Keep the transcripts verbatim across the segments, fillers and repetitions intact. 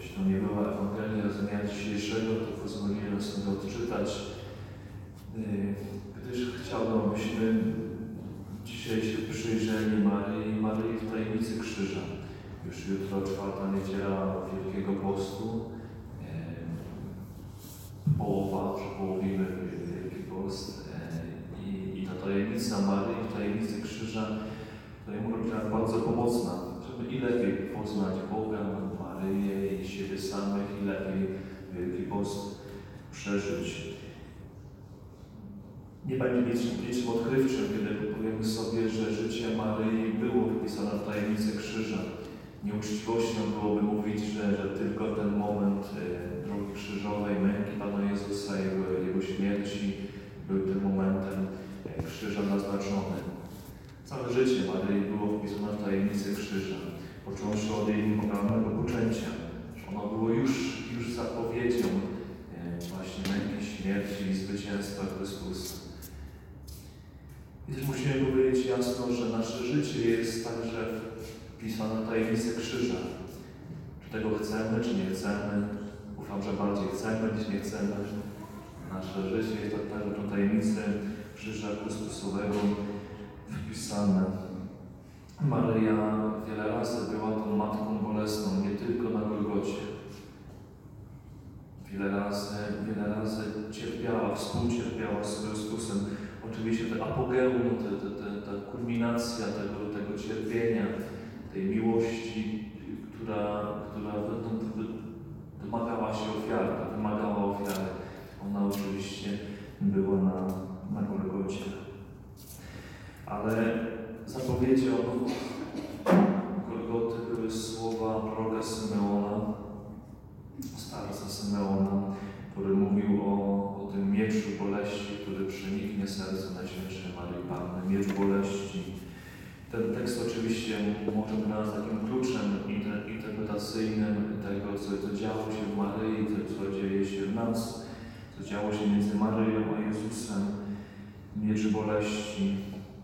Jeśli to nie była Ewangelia z dnia dzisiejszego, to pozwolimy sobie odczytać, gdyż chciałbym, abyśmy dzisiaj się przyjrzeli Maryi, Maryi w tajemnicy krzyża. Już jutro, czwarta niedziela Wielkiego Postu, połowa, przepołowimy Wielki Post i, i ta tajemnica Maryi w tajemnicy krzyża to ja mówię, że bardzo pomocna, żeby i lepiej poznać Boga, Maryję i siebie samych, i lepiej Wielki Post przeżyć. Nie będzie niczym odkrywczym, kiedy powiemy sobie, że życie Maryi było wpisane w tajemnicę krzyża. Nieuczciwością byłoby mówić, że, że tylko ten moment e, drogi krzyżowej, męki Pana Jezusa, Jego, Jego śmierci był tym momentem e, krzyża naznaczony. Całe życie Maryi było wpisane w tajemnicę krzyża, począwszy od jej moralnego poczęcia. Ono było już, już zapowiedzią e, właśnie męki, śmierci i zwycięstwa Chrystusa. I też musimy powiedzieć jasno, że nasze życie jest także wpisane w tajemnicę krzyża. Czy tego chcemy, czy nie chcemy? Ufam, że bardziej chcemy niż nie chcemy. Nasze życie jest także w tajemnicę krzyża Chrystusowego wpisane. Maryja wiele razy była tą matką bolesną, nie tylko na Golgocie. Wiele razy, wiele razy cierpiała, współcierpiała z Chrystusem. Oczywiście to apogeum, te, te, te, ta kulminacja tego, tego cierpienia, tej miłości, która, która domagała się ofiary, wymagała ofiary. Ona oczywiście była na, na Golgocie. Ale zapowiedzią Golgoty były słowa proroka Symeona, starca Symeona, który mówił o, o tym mieczu boleści, który przeniknie serce Najświętszej Maryi Panny, miecz boleści. Ten tekst oczywiście może być dla nas takim kluczem interpretacyjnym tego, co, co działo się w Maryi, to, co dzieje się w nas, co działo się między Maryją a Jezusem. Miecz boleści.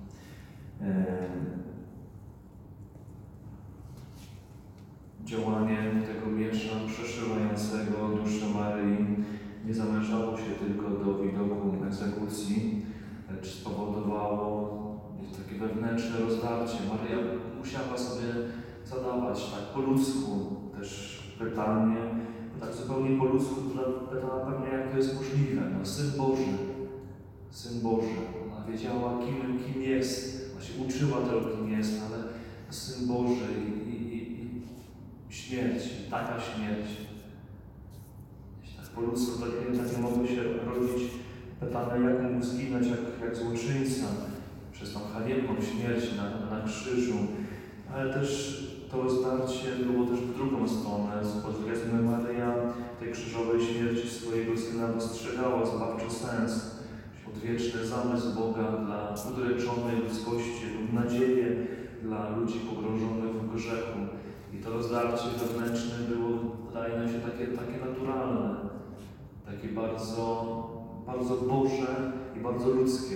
Działanie tego miecza przeszywającego duszę Maryi nie zamierzało się tylko do widoku egzekucji, lecz spowodowało takie wewnętrzne rozdarcie. Maryja musiała sobie zadawać tak po ludzku też pytanie, tak zupełnie po ludzku, która pytała pewnie, jak to jest możliwe. No, Syn Boży, Syn Boży. Ona wiedziała, kim, kim jest. Ona się uczyła tego, kim jest, ale Syn Boży i, i, i śmierć, taka śmierć. Tak po ludzku takie, takie mogły się rodzić pytania, jak mógł zginąć, jak, jak złoczyńca przez tą haniebną śmierć na, na krzyżu. Ale też to rozdarcie było też w drugą stronę. Powiedzmy, Maryja tej krzyżowej śmierci swojego Syna dostrzegała zbawczy sens, odwieczny zamysł Boga dla udręczonej ludzkości, lub nadzieję dla ludzi pogrążonych w grzechu. I to rozdarcie wewnętrzne było, wydaje nam się, takie, takie naturalne, takie bardzo, bardzo Boże i bardzo ludzkie.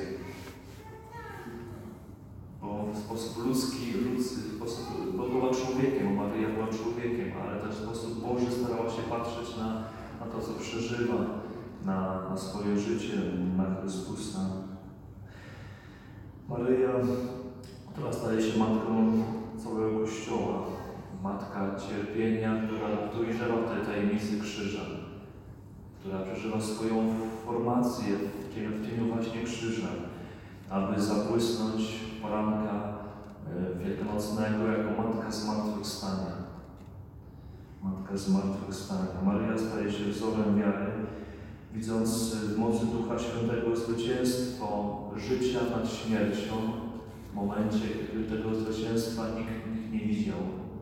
Bo w sposób ludzki, ludzki w sposób, bo była człowiekiem, Maryja była człowiekiem, ale też w sposób Boży starała się patrzeć na, na to, co przeżywa, na, na swoje życie, na Chrystusa. Maryja, która staje się matką całego Kościoła, matka cierpienia, która dojrzewa w tej tajemnicy krzyża, która przeżywa swoją formację w cieniu, w cieniu właśnie krzyża, aby zabłysnąć poranka wielkanocnego jako Matka Zmartwychwstania. Matka Zmartwychwstania. Maryja staje się wzorem wiary, widząc w mocy Ducha Świętego zwycięstwo życia nad śmiercią w momencie, kiedy tego zwycięstwa nikt, nikt nie widział.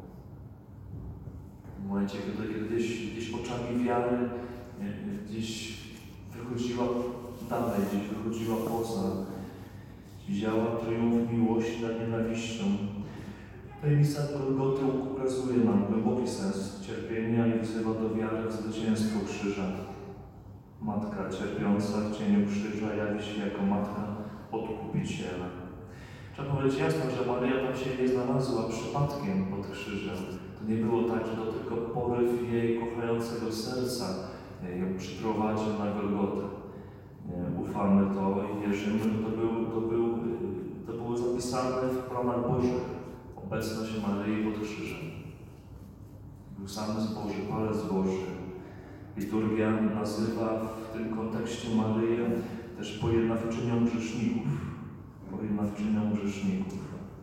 W momencie, kiedy gdzieś, gdzieś oczami wiary gdzieś wychodziła dalej, gdzieś wychodziła poza. Widziała triumf miłości nad nienawiścią. Tajemnica Golgoty ukazuje nam głęboki sens cierpienia i wzywa do wiary w zwycięstwo krzyża. Matka cierpiąca w cieniu krzyża jawi się jako matka odkupiciela. Trzeba powiedzieć jasno, że Maryja tam się nie znalazła przypadkiem pod krzyżem. To nie było tak, że to tylko poryw jej kochającej płakającego serca ją przyprowadził na Golgotę. Ufamy to i wierzymy, że to, był, to, był, to było zapisane w planach Bożych. Obecność Maryi pod krzyżem. Był zamysł Boży, palec Boży. Liturgia nazywa w tym kontekście Maryję też pojednawczynią grzeszników. Pojednawczynią grzeszników.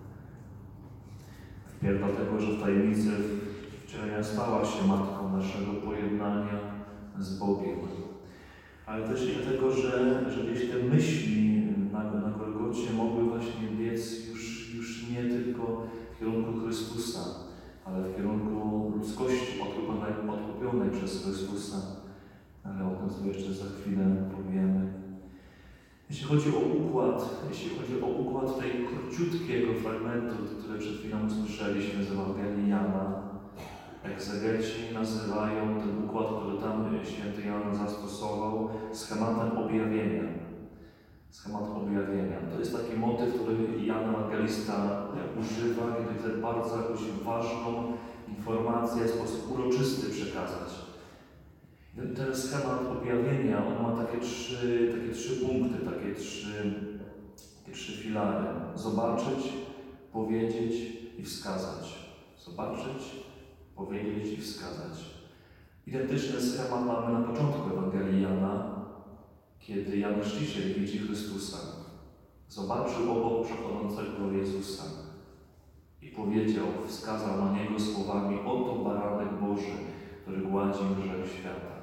Wpierw dlatego, że w tajemnicy wcielenia stała się matką naszego pojednania z Bogiem. Ale też i dlatego, że, że gdzieś te myśli na, na Golgocie mogły właśnie biec już, już nie tylko w kierunku Chrystusa, ale w kierunku ludzkości odkupionej, odkupionej przez Chrystusa. Ale o tym sobie jeszcze za chwilę powiemy. Jeśli chodzi o układ, jeśli chodzi o układ tej króciutkiego fragmentu, który przed chwilą usłyszeliśmy z Ewangelii Jana, egzegeci nazywają ten układ, który tam święty Jan zastosował, schematem objawienia. Schemat objawienia. To jest taki motyw, który Jan Ewangelista używa, kiedy chce bardzo jakąś ważną informację w sposób uroczysty przekazać. Ten schemat objawienia, on ma takie trzy, takie trzy punkty, takie trzy, takie trzy filary. Zobaczyć, powiedzieć i wskazać. Zobaczyć, powiedzieć i wskazać. Identyczny schemat mamy na początku Ewangelii Jana, kiedy Jan Chrzciciel widzi Chrystusa. Zobaczył obok przechodzącego Jezusa i powiedział, wskazał na Niego słowami: oto baranek Boży, który gładzi grzech świata.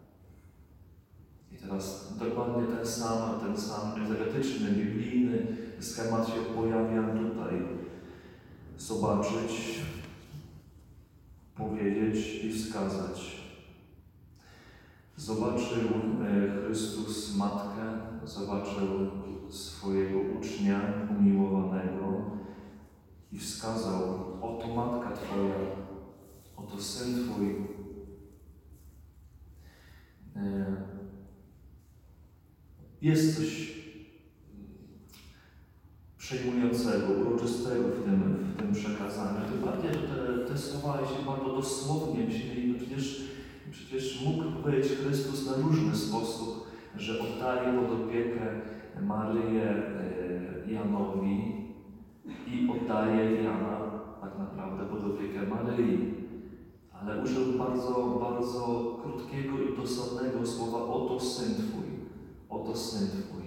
I teraz dokładnie ten sam, ten sam egzegetyczny, biblijny schemat się pojawia tutaj. Zobaczyć, powiedzieć i wskazać. Zobaczył Chrystus Matkę, zobaczył swojego ucznia umiłowanego i wskazał: oto Matka Twoja, oto Syn Twój. Jest coś przejmującego, uroczystego w tym, w tym przekazaniu. Tym bardziej, że te, te słowa się bardzo dosłownie myśleli, no przecież, przecież mógł powiedzieć Chrystus na różny sposób, że oddaje pod opiekę Maryję Janowi i oddaje Jana tak naprawdę pod opiekę Maryi. Ale użył bardzo, bardzo krótkiego i dosadnego słowa: oto Syn Twój, oto Syn Twój.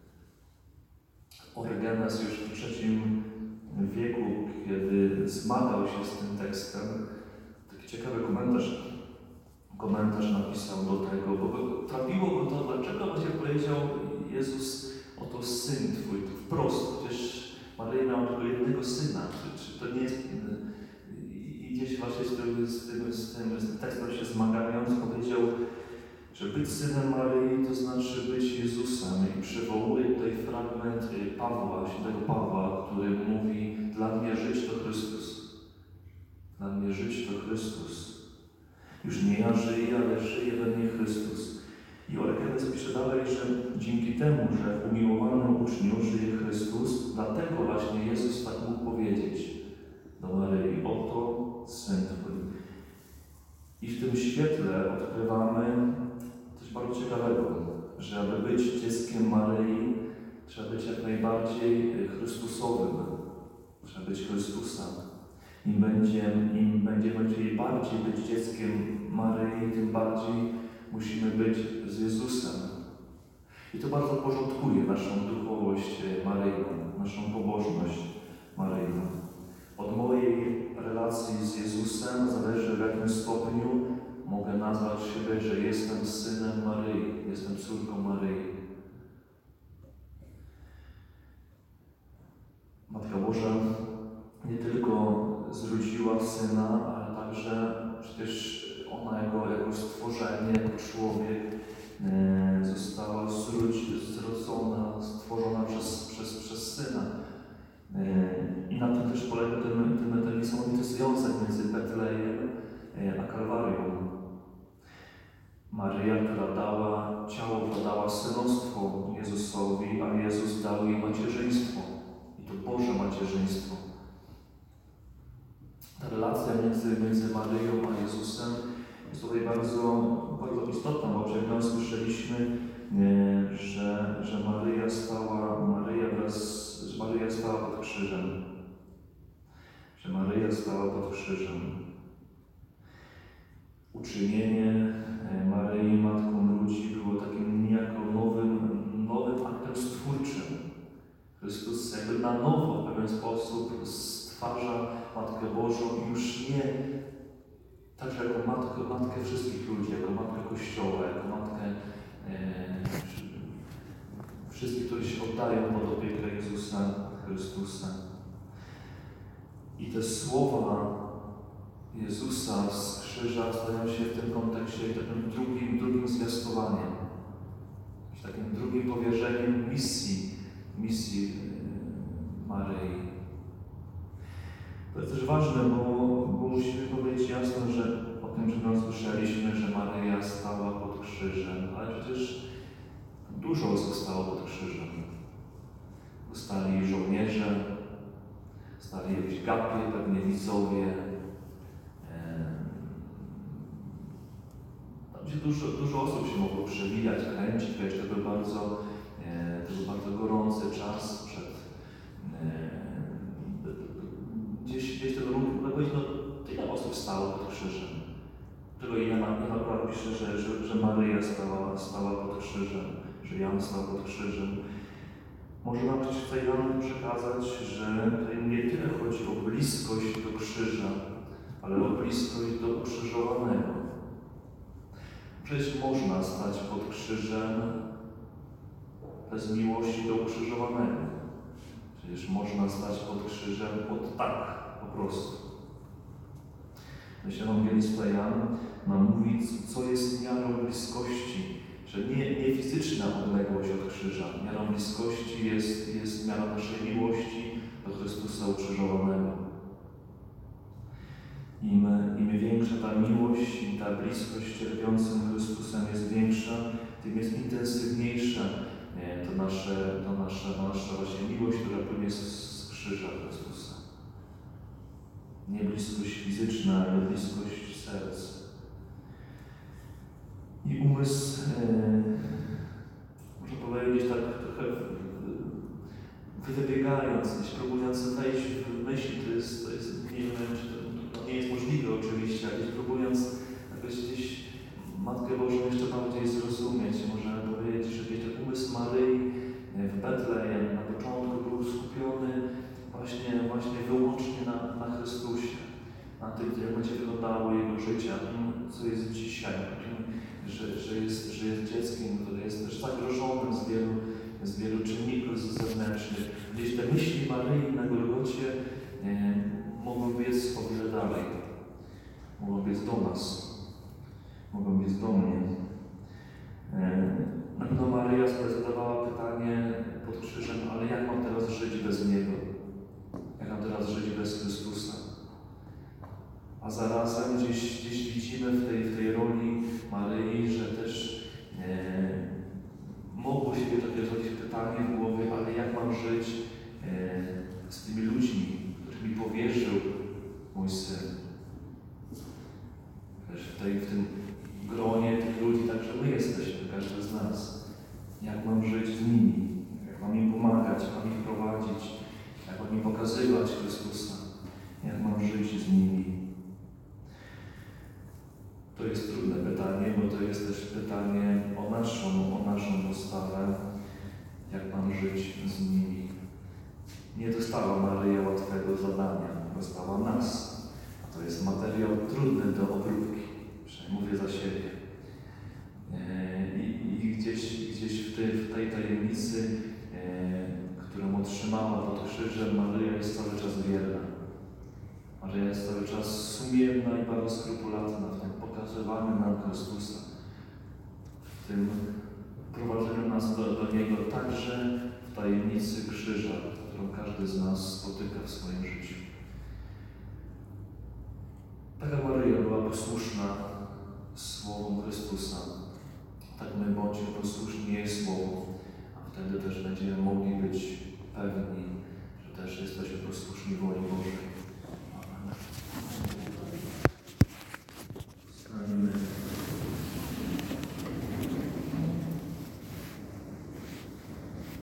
Orygenes już w trzecim wieku, kiedy zmagał się z tym tekstem, taki ciekawy komentarz, komentarz napisał do tego, bo trafiło go to, dlaczego właśnie powiedział Jezus: oto Syn Twój, to wprost, przecież Maryja miała tylko jednego syna, czy, czy to nie jest... I gdzieś właśnie z tym, z tym, z tym, z tym tekstem się zmagając powiedział, że być synem Maryi to znaczy być Jezusem. I przywołuje tutaj fragment Pawła, świętego Pawła, który mówi: dla mnie żyć to Chrystus. Dla mnie żyć to Chrystus. Już nie ja żyję, ale żyje we mnie Chrystus. I Orygenes pisze dalej, że dzięki temu, że w umiłowanym uczniu żyje Chrystus, dlatego właśnie Jezus tak mógł powiedzieć do Maryi: oto Syn Twój. I w tym świetle odkrywamy coś bardzo ciekawego, że aby być dzieckiem Maryi, trzeba być jak najbardziej Chrystusowym. Trzeba być Chrystusa. Im będziemy, im będziemy chcieli bardziej być dzieckiem Maryi, tym bardziej musimy być z Jezusem. I to bardzo porządkuje naszą duchowość maryjną, naszą pobożność maryjną. Od mojej relacji z Jezusem zależy, w jakim stopniu mogę nazwać siebie, że jestem synem Maryi, jestem córką Maryi. Matka Boża nie tylko zrodziła Syna, ale także przecież ona jako, jako stworzenie, jako człowiek e, została zrodzi, zrodzona, stworzona przez, przez, przez Syna. E, I na tym też polega ten, ten, ten niesamowity związek między Betlejem e, a Kalwarią. Maryja, która dała ciało, która dała synostwo Jezusowi, a Jezus dał jej macierzyństwo. I to Boże macierzyństwo. Ta relacja między, między Maryją a Jezusem jest tutaj bardzo, bardzo istotna, bo przed chwilą słyszeliśmy, że, że Maryja stała, Maryja wraz, że Maryja stała pod krzyżem. Że Maryja stała pod krzyżem. Uczynienie Maryi Matką Ludzi było takim niejako nowym, nowym aktem stwórczym. Chrystus jakby na nowo w pewien sposób stwarza Matkę Bożą już nie także jako matkę, matkę wszystkich ludzi, jako matkę Kościoła, jako matkę e, wszystkich, którzy się oddają pod opiekę Jezusa Chrystusa. I te słowa Jezusa z krzyża stają się w tym kontekście takim drugim, drugim zwiastowaniem, takim drugim powierzeniem misji, misji Maryi. To jest też ważne, bo, bo musimy powiedzieć jasno, że o tym, że my słyszeliśmy, że Maryja stała pod krzyżem, ale przecież dużo osób stało pod krzyżem. Stali żołnierze, stali jakieś gapie, pewnie widzowie. Tam gdzie dużo, dużo osób się mogło przewijać, kręcić, wiesz, to był bardzo, to był bardzo gorący czas przed Gdzieś, gdzieś ten ruch, no no, tyle osób stało pod krzyżem. Tylko Jan, Jan akurat pisze, że, że, że Maryja stała, stała pod krzyżem, że Jan stał pod krzyżem. Może nam przecież tutaj Jan przekazać, że tutaj nie tyle chodzi o bliskość do krzyża, ale o bliskość do ukrzyżowanego. Przecież można stać pod krzyżem bez miłości do ukrzyżowanego. Przecież można stać pod krzyżem od tak, po prostu. Myślę, że ewangelista Jan nam mówi, co jest miarą bliskości, że nie, nie fizyczna odległość od krzyża. Miarą bliskości jest, jest miara naszej miłości do Chrystusa ukrzyżowanego. Im, Im większa ta miłość i ta bliskość cierpiącym Chrystusem jest większa, tym jest intensywniejsza to nasze, to nasza, to nasza właśnie miłość, która płynie z, z krzyża Chrystusa. Nie bliskość fizyczna, ale bliskość serc. I umysł, e, można powiedzieć tak trochę wybiegając, próbując wejść w myśli, to jest, to jest nie wiem, czy to, to nie jest możliwe oczywiście, ale próbując jakoś gdzieś Matkę Bożą jeszcze bardziej zrozumieć, możemy powiedzieć, że wiecie, umysł Maryi w Betlejem na początku był skupiony właśnie, właśnie wyłącznie na, na Chrystusie, na tym, jak będzie wyglądało Jego życie, na tym, co jest dzisiaj, na tym, że, że, jest, że jest dzieckiem, które jest też zagrożone z wielu, z wielu czynników zewnętrznych. Gdzieś te myśli Maryi na Golgocie e, mogą biec o wiele dalej, mogą biec do nas. Mogą biec do mnie. Na pewno Maryja zadawała pytanie pod krzyżem, ale jak mam teraz żyć bez Niego? Jak mam teraz żyć bez Chrystusa? A zarazem gdzieś, gdzieś widzimy w tej, w tej roli Maryi, że też e, mogło się takie zrodzić pytanie w głowie, ale jak mam żyć e, z tymi ludźmi, których mi powierzył mój Syn? Też w, tej, w tym gronie tych ludzi także my jesteśmy, każdy z nas. Jak mam żyć z nimi? Jak mam im pomagać? Jak mam ich prowadzić? Jak mam im pokazywać Chrystusa? Jak mam żyć z nimi? To jest trudne pytanie, bo to jest też pytanie o naszą, o naszą postawę. Jak mam żyć z nimi? Nie dostała Maryja łatwego zadania, dostała nas. A to jest materiał trudny do obróbki. Przynajmniej mówię za siebie. I, i gdzieś, gdzieś w, tej, w tej tajemnicy, którą otrzymała pod krzyżem, Maryja jest cały czas wierna. Maryja jest cały czas sumienna i bardzo skrupulatna w tym pokazywaniu nam Chrystusa, w tym prowadzeniu nas do, do Niego także w tajemnicy krzyża, którą każdy z nas spotyka w swoim życiu. Taka Maryja była posłuszna Słowom Chrystusa. Tak my bądźmy posłuszni jej Słowu, a wtedy też będziemy mogli być pewni, że też jesteśmy posłuszni woli Bożej.